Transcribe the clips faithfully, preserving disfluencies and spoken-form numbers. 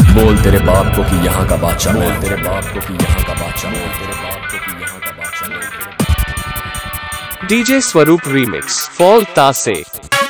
बोल तेरे बाप को कि यहाँ का बादशाह बोल तेरे बाप को कि यहाँ का बादशाह बोल तेरे बाप को कि यहाँ का बादशाह। डीजे स्वरूप रीमिक्स फॉल तासे।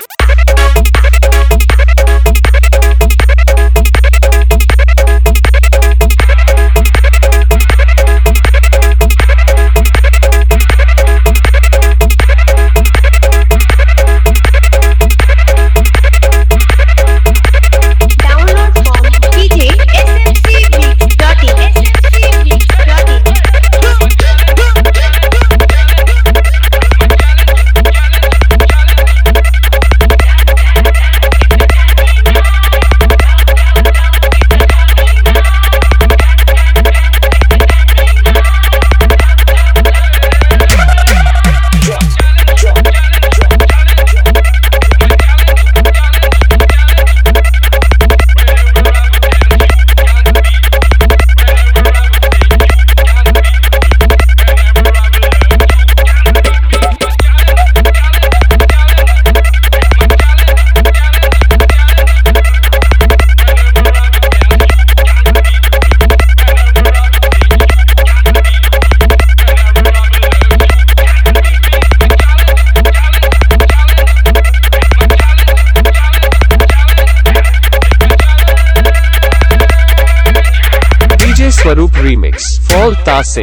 स्वरूप रीमिक्स फॉल तासे।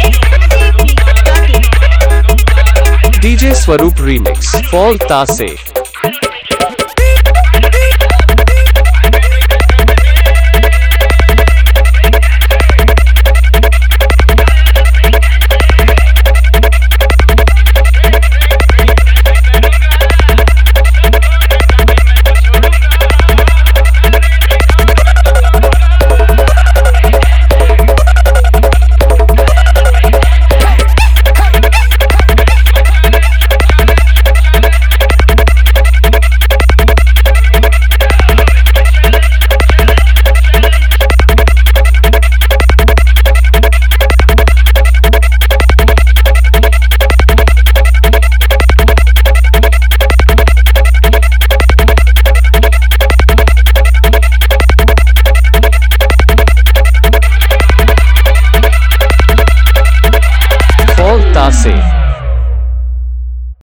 डीजे स्वरूप रीमिक्स फॉल तासे।